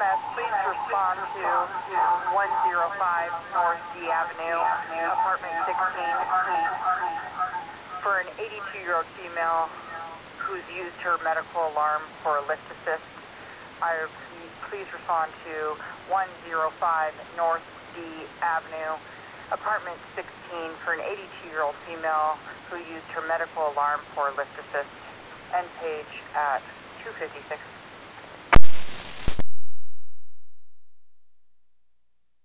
EMS, please respond to 105 North D Avenue, apartment 16, for an 82-year-old female who's used her medical alarm for a lift assist. Please respond to 105 North D Avenue, apartment 16, for an 82-year-old female who used her medical alarm for a lift assist. End page at 2:56.